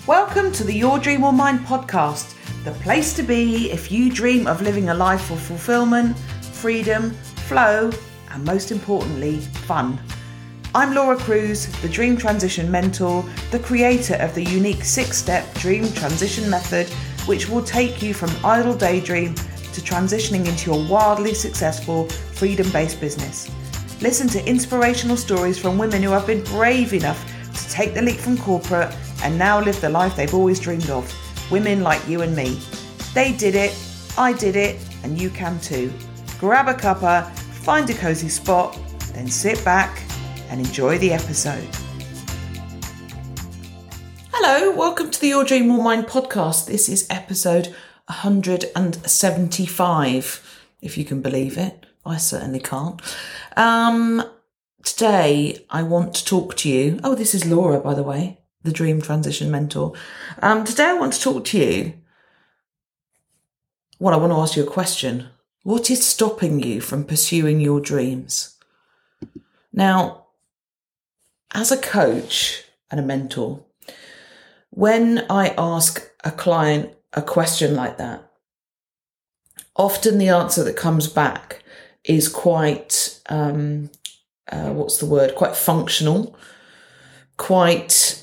Welcome to the Your Dream or Mine podcast, the place to be if you dream of living a life of fulfillment, freedom, flow, and most importantly, fun. I'm Laura Cruz, the Dream Transition Mentor, the creator of the unique 6-step Dream Transition Method, which will take you from idle daydream to transitioning into your wildly successful, freedom-based business. Listen to inspirational stories from women who have been brave enough to take the leap from corporate and now live the life they've always dreamed of. Women like you and me. They did it, I did it, and you can too. Grab a cuppa, find a cozy spot, then sit back and enjoy the episode. Hello, welcome to the Your Dream or Mine podcast. This is episode 175, if you can believe it. I certainly can't. Today I want to talk to you. Oh, this is Laura, by the way, the Dream Transition Mentor. Today I want to talk to you. Well, I want to ask you a question. What is stopping you from pursuing your dreams? Now, as a coach and a mentor, when I ask a client a question like that, often the answer that comes back is quite, quite functional, quite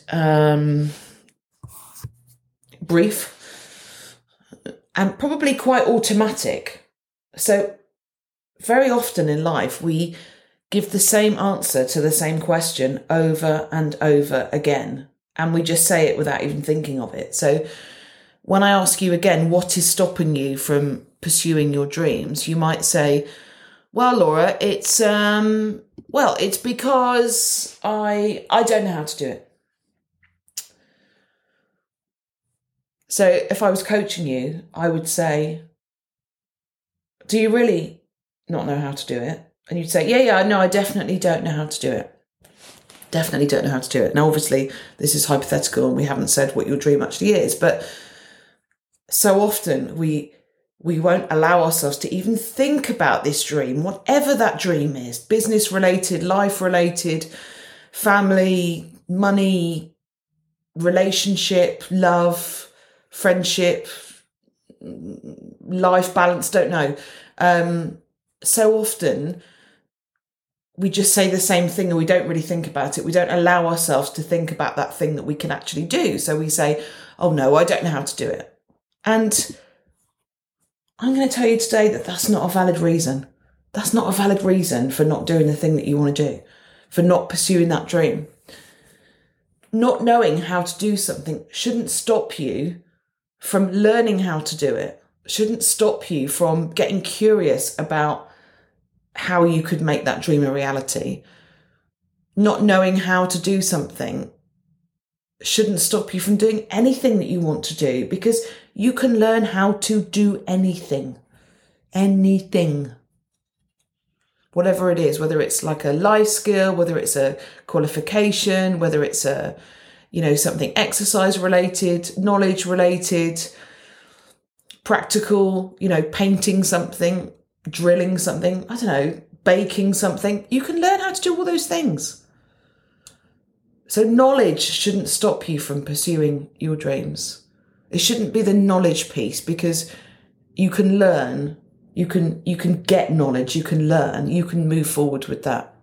brief, and probably quite automatic. So very often in life, we give the same answer to the same question over and over again, and we just say it without even thinking of it. So when I ask you again, what is stopping you from pursuing your dreams? You might say, well, Laura, it's because I don't know how to do it. So if I was coaching you, I would say, do you really not know how to do it? And you'd say, yeah, no, I definitely don't know how to do it. Definitely don't know how to do it. Now, obviously, this is hypothetical and we haven't said what your dream actually is, but so often we won't allow ourselves to even think about this dream, whatever that dream is, business related, life related, family, money, relationship, love, friendship, life balance, don't know. So often we just say the same thing and we don't really think about it. We don't allow ourselves to think about that thing that we can actually do. So we say, oh no, I don't know how to do it. And I'm going to tell you today that that's not a valid reason. That's not a valid reason for not doing the thing that you want to do, for not pursuing that dream. Not knowing how to do something shouldn't stop you from learning how to do it, shouldn't stop you from getting curious about how you could make that dream a reality. Not knowing how to do something shouldn't stop you from doing anything that you want to do, because you can learn how to do anything. Whatever it is, whether it's like a life skill, whether it's a qualification, whether it's a, something exercise related, knowledge related, practical, painting something, drilling something, I don't know, baking something. You can learn how to do all those things. So knowledge shouldn't stop you from pursuing your dreams. It shouldn't be the knowledge piece, because you can learn, you can get knowledge, you can learn, you can move forward with that.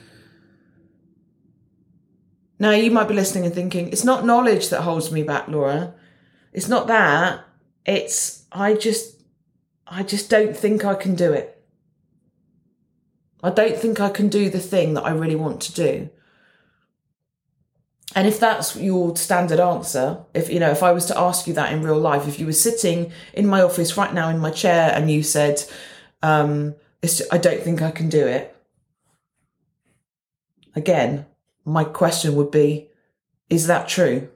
Now you might be listening and thinking, it's not knowledge that holds me back, Laura. It's not that. It's, I just don't think I can do it. I don't think I can do the thing that I really want to do. And if that's your standard answer, if I was to ask you that in real life, if you were sitting in my office right now in my chair and you said, I don't think I can do it. Again, my question would be, is that true?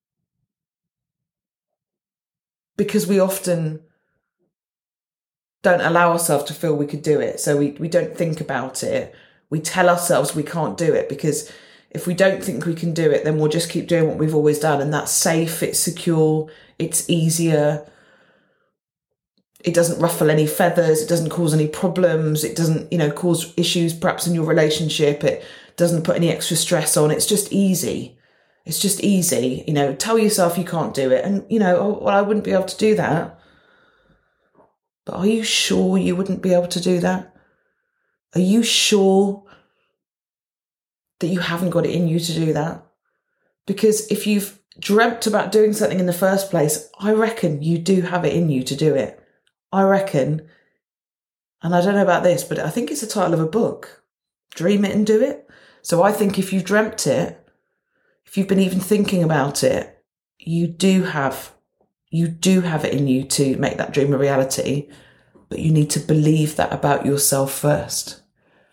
Because we often don't allow ourselves to feel we could do it. So we don't think about it. We tell ourselves we can't do it, because if we don't think we can do it, then we'll just keep doing what we've always done. And that's safe, it's secure, it's easier. It doesn't ruffle any feathers. It doesn't cause any problems. It doesn't, cause issues perhaps in your relationship. It doesn't put any extra stress on. It's just easy. It's just easy, tell yourself you can't do it. And, I wouldn't be able to do that. But are you sure you wouldn't be able to do that? Are you sure that you haven't got it in you to do that? Because if you've dreamt about doing something in the first place, I reckon you do have it in you to do it. I reckon, and I don't know about this, but I think it's the title of a book, Dream It and Do It. So I think if you've dreamt it, if you've been even thinking about it, you do have it in you to make that dream a reality, but you need to believe that about yourself first.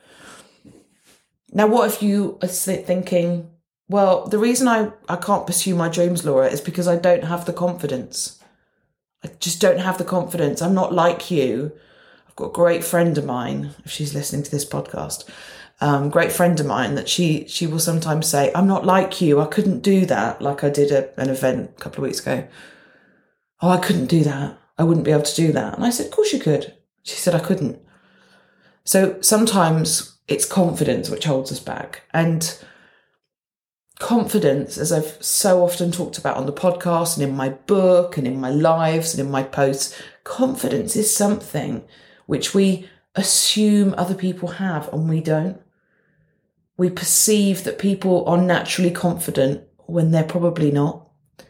Now, what if you are thinking, well, the reason I can't pursue my dreams, Laura, is because I don't have the confidence. I just don't have the confidence. I'm not like you. I've got a great friend of mine, if she's listening to this podcast, great friend of mine, that she will sometimes say, I'm not like you. I couldn't do that. Like I did an event a couple of weeks ago. Oh, I couldn't do that. I wouldn't be able to do that. And I said, of course you could. She said, I couldn't. So sometimes it's confidence which holds us back. And confidence, as I've so often talked about on the podcast and in my book and in my lives and in my posts, confidence is something which we assume other people have and we don't. We perceive that people are naturally confident when they're probably not.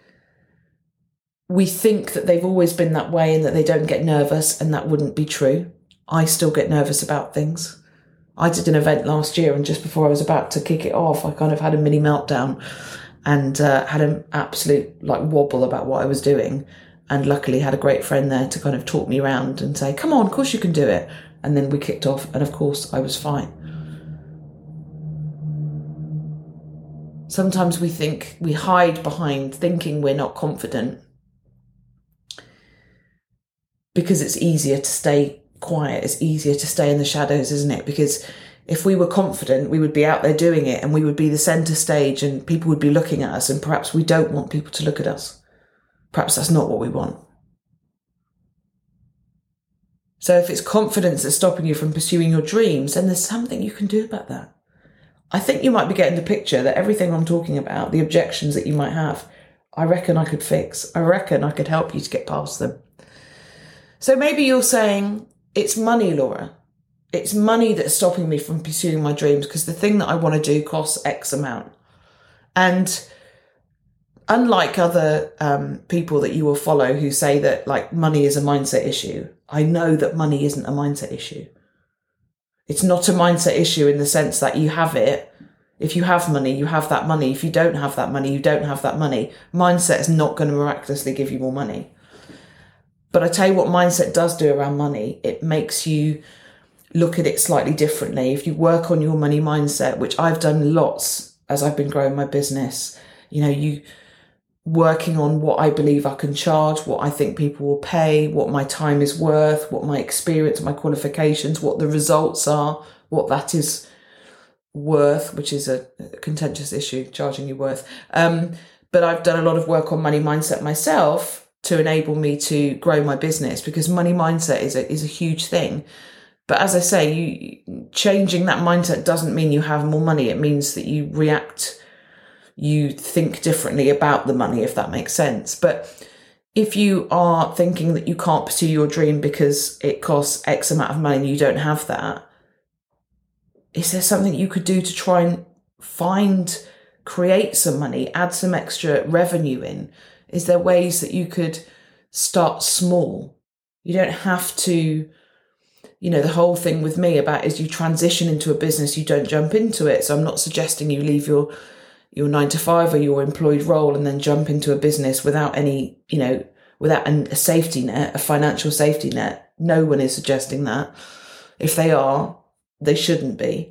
We think that they've always been that way and that they don't get nervous, and that wouldn't be true. I still get nervous about things. I did an event last year, and just before I was about to kick it off, I kind of had a mini meltdown and had an absolute wobble about what I was doing. And luckily had a great friend there to kind of talk me around and say, come on, of course you can do it. And then we kicked off, and of course I was fine. Sometimes we hide behind thinking we're not confident because it's easier to stay quiet. It's easier to stay in the shadows, isn't it? Because if we were confident, we would be out there doing it and we would be the centre stage and people would be looking at us, and perhaps we don't want people to look at us. Perhaps that's not what we want. So if it's confidence that's stopping you from pursuing your dreams, then there's something you can do about that. I think you might be getting the picture that everything I'm talking about, the objections that you might have, I reckon I could fix. I reckon I could help you to get past them. So maybe you're saying, it's money, Laura. It's money that's stopping me from pursuing my dreams because the thing that I want to do costs X amount. And unlike other people that you will follow who say that money is a mindset issue, I know that money isn't a mindset issue. It's not a mindset issue in the sense that you have it. If you have money, you have that money. If you don't have that money, you don't have that money. Mindset is not going to miraculously give you more money. But I tell you what mindset does do around money. It makes you look at it slightly differently. If you work on your money mindset, which I've done lots as I've been growing my business, you working on what I believe I can charge, what I think people will pay, what my time is worth, what my experience, my qualifications, what the results are, what that is worth, which is a contentious issue, charging you worth. But I've done a lot of work on money mindset myself to enable me to grow my business, because money mindset is a huge thing. But as I say, changing that mindset doesn't mean you have more money. It means that you think differently about the money, if that makes sense. But if you are thinking that you can't pursue your dream because it costs X amount of money and you don't have that, is there something you could do to try and create some money, add some extra revenue in? Is there ways that you could start small? You don't have to, the whole thing with me about is you transition into a business, you don't jump into it. So I'm not suggesting you leave your 9-to-5 or your employed role and then jump into a business without any, without a safety net, a financial safety net. No one is suggesting that. If they are, they shouldn't be.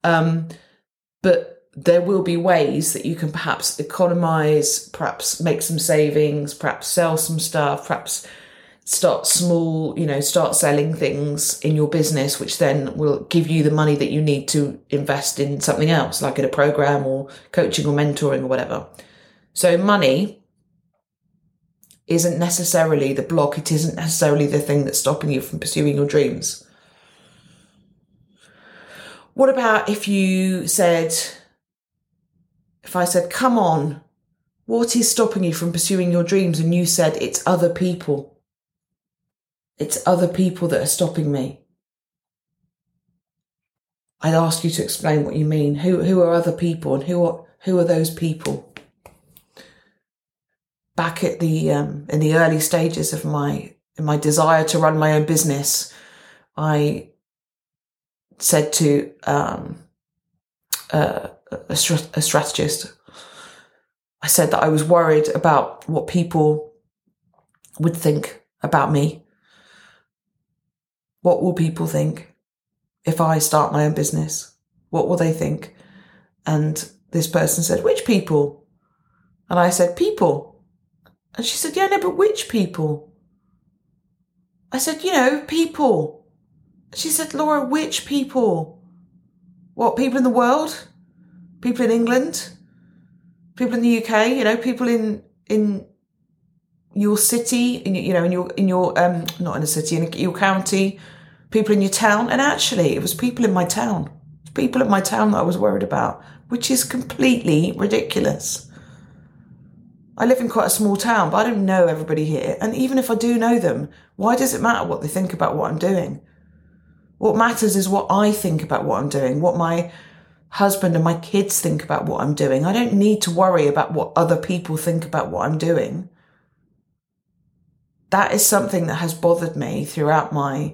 But there will be ways that you can perhaps economize, perhaps make some savings, perhaps sell some stuff, perhaps start small, start selling things in your business, which then will give you the money that you need to invest in something else, like in a program or coaching or mentoring or whatever. So money isn't necessarily the block. It isn't necessarily the thing that's stopping you from pursuing your dreams. What about if I said, come on, What is stopping you from pursuing your dreams? And you said, it's other people. It's other people that are stopping me. I'd ask you to explain what you mean. Who are other people, and who are those people? Back at the in the early stages of my desire to run my own business, I said to a strategist, I said that I was worried about what people would think about me. What will people think if I start my own business? What will they think? And this person said, which people? And I said, people. And she said, yeah, no, but which people? I said, people. She said, Laura, which people? What, people in the world? People in England? People in the UK? People in your city, in your not in a city, in your county, people in your town. And actually, it was people in my town. People in my town that I was worried about, which is completely ridiculous. I live in quite a small town, but I don't know everybody here. And even if I do know them, why does it matter what they think about what I'm doing? What matters is what I think about what I'm doing, what my husband and my kids think about what I'm doing. I don't need to worry about what other people think about what I'm doing. That is something that has bothered me throughout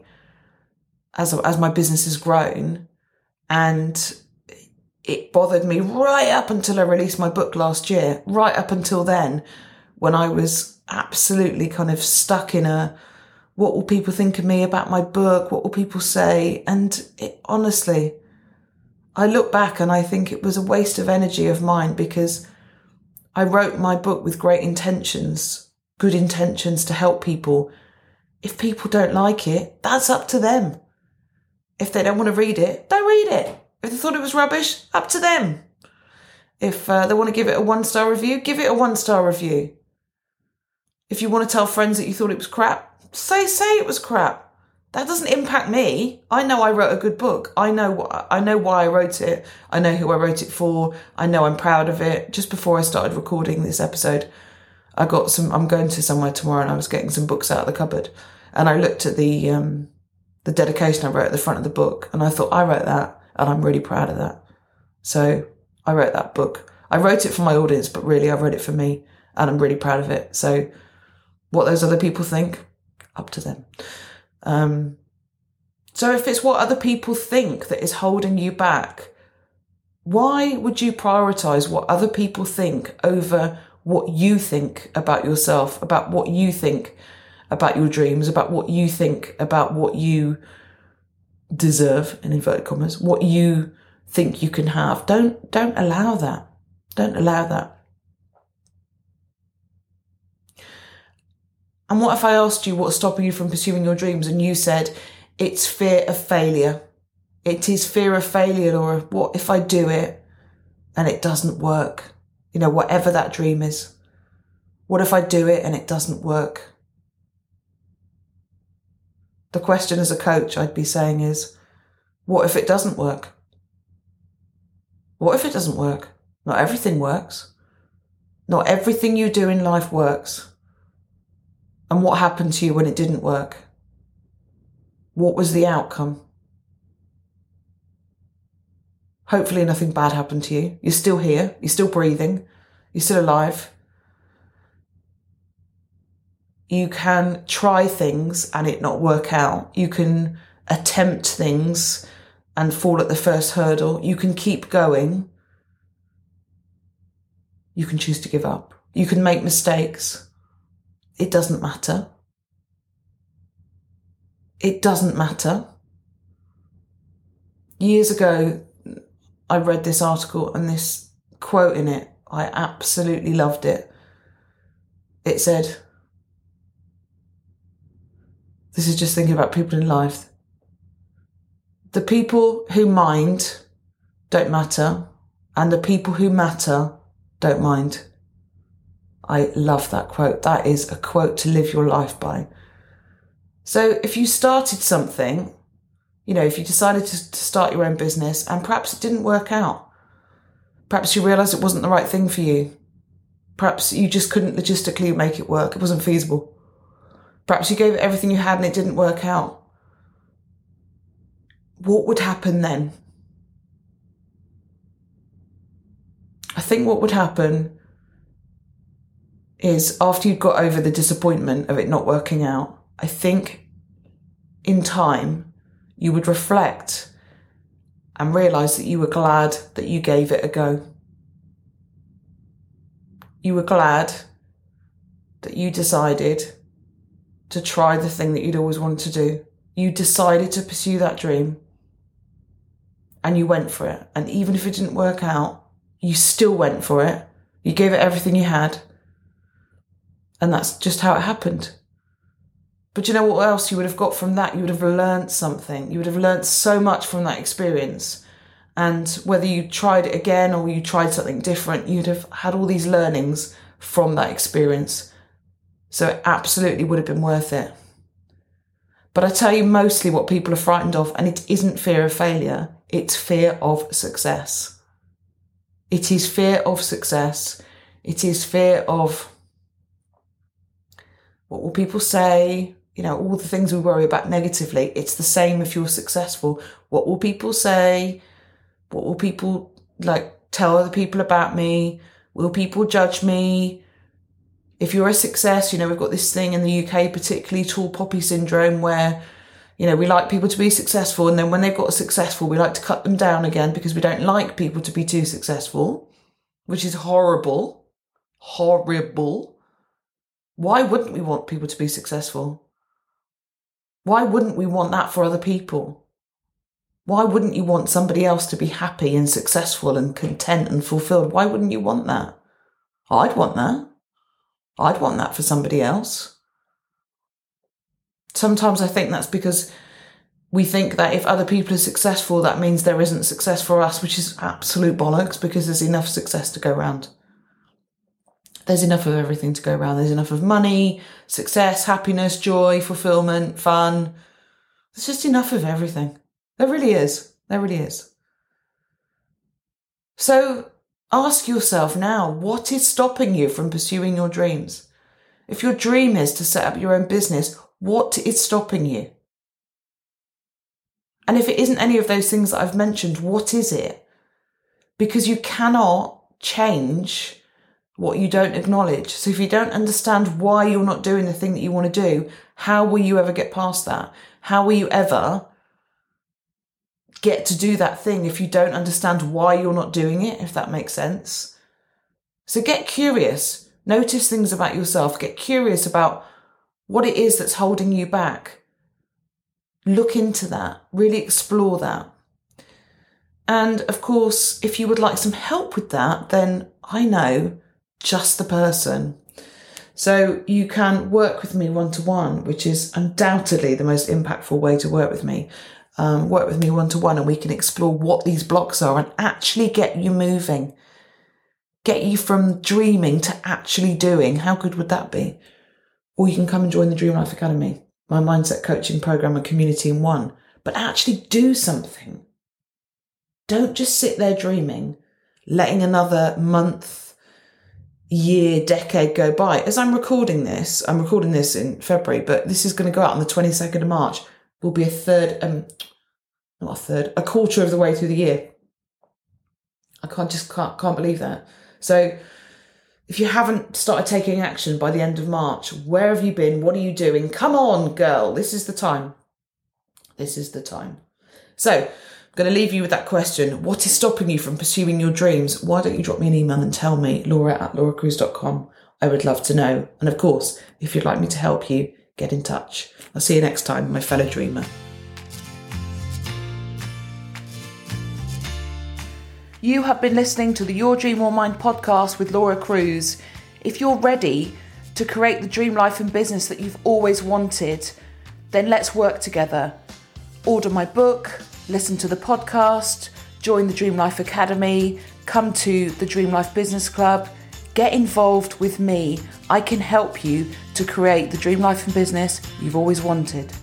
as my business has grown. And it bothered me right up until I released my book last year. Right up until then, when I was absolutely kind of stuck in what will people think of me about my book? What will people say? And honestly, I look back and I think it was a waste of energy of mine, because I wrote my book with great intentions, good intentions to help people. If people don't like it, that's up to them. If they don't want to read it, don't read it. If they thought it was rubbish, up to them. If they want to give it a 1-star review, give it a 1-star review. If you want to tell friends that you thought it was crap, say it was crap. That doesn't impact me. I know I wrote a good book. I know why I wrote it. I know who I wrote it for. I know I'm proud of it. Just before I started recording this episode, I'm going to somewhere tomorrow, and I was getting some books out of the cupboard, and I looked at the dedication I wrote at the front of the book, and I thought, I wrote that, and I'm really proud of that. So I wrote that book. I wrote it for my audience, but really I wrote it for me, and I'm really proud of it. So what those other people think, up to them. So if it's what other people think that is holding you back, why would you prioritize what other people think over what you think about yourself, about what you think about your dreams, about what you think about what you deserve, in inverted commas, what you think you can have? Don't allow that. Don't allow that. And what if I asked you what's stopping you from pursuing your dreams, and you said, it's fear of failure. It is fear of failure, Laura. What if I do it and it doesn't work? Whatever that dream is. What if I do it and it doesn't work? The question as a coach I'd be saying is, what if it doesn't work? What if it doesn't work? Not everything works. Not everything you do in life works. And what happened to you when it didn't work? What was the outcome? Hopefully nothing bad happened to you. You're still here. You're still breathing. You're still alive. You can try things and it not work out. You can attempt things and fall at the first hurdle. You can keep going. You can choose to give up. You can make mistakes. It doesn't matter. It doesn't matter. Years ago, I read this article and this quote in it. I absolutely loved it. It said, this is just thinking about people in life. The people who mind don't matter, and the people who matter don't mind. I love that quote. That is a quote to live your life by. So if you started something, if you decided to start your own business and perhaps it didn't work out, perhaps you realised it wasn't the right thing for you, Perhaps you just couldn't logistically make it work. It wasn't feasible. Perhaps you gave it everything you had and it didn't work out. What would happen then? I think what would happen is after you'd got over the disappointment of it not working out, I think in time you would reflect and realise that you were glad that you gave it a go. You were glad that you decided to try the thing that you'd always wanted to do. You decided to pursue that dream and you went for it. And even if it didn't work out, you still went for it. You gave it everything you had. And that's just how it happened. But you know what else you would have got from that? You would have learned something. You would have learned so much from that experience. And whether you tried it again or you tried something different, you'd have had all these learnings from that experience. So it absolutely would have been worth it. But I tell you mostly what people are frightened of, and it isn't fear of failure, it's fear of success. It is fear of success. It is fear of what will people say, all the things we worry about negatively. It's the same if you're successful. What will people say? What will people tell other people about me? Will people judge me? If you're a success, we've got this thing in the UK, particularly tall poppy syndrome, where, we like people to be successful. And then when they've got successful, we like to cut them down again because we don't like people to be too successful, which is horrible. Horrible. Why wouldn't we want people to be successful? Why wouldn't we want that for other people? Why wouldn't you want somebody else to be happy and successful and content and fulfilled? Why wouldn't you want that? I'd want that. I'd want that for somebody else. Sometimes I think that's because we think that if other people are successful, that means there isn't success for us, which is absolute bollocks, because there's enough success to go around. There's enough of everything to go around. There's enough of money, success, happiness, joy, fulfillment, fun. There's just enough of everything. There really is. There really is. So ask yourself now, what is stopping you from pursuing your dreams? If your dream is to set up your own business, what is stopping you? And if it isn't any of those things that I've mentioned, what is it? Because you cannot change what you don't acknowledge. So if you don't understand why you're not doing the thing that you want to do, how will you ever get past that? How will you ever get to do that thing if you don't understand why you're not doing it, if that makes sense? So get curious. Notice things about yourself. Get curious about what it is that's holding you back. Look into that. Really explore that. And of course, if you would like some help with that, then I know just the person. So you can work with me one-to-one, which is undoubtedly the most impactful way to work with me. Work with me one-to-one and we can explore what these blocks are and actually get you moving. Get you from dreaming to actually doing. How good would that be? Or you can come and join the Dream Life Academy, my mindset coaching program and community in one. But actually do something. Don't just sit there dreaming, letting another month, year, decade go by. As I'm recording this in February, but this is going to go out on the 22nd of March. Will be a quarter of the way through the year. I can't believe that. So if you haven't started taking action by the end of March, where have you been? What are you doing? Come on, girl. This is the time. This is the time. So I'm going to leave you with that question. What is stopping you from pursuing your dreams? Why don't you drop me an email and tell me, laura@lauracruz.com. I would love to know. And of course, if you'd like me to help you, get in touch. I'll see you next time, my fellow dreamer. You have been listening to the Your Dream or Mind podcast with Laura Cruz. If you're ready to create the dream life and business that you've always wanted, then let's work together. Order my book, listen to the podcast, join the Dream Life Academy, come to the Dream Life Business Club, get involved with me. I can help you to create the dream life and business you've always wanted.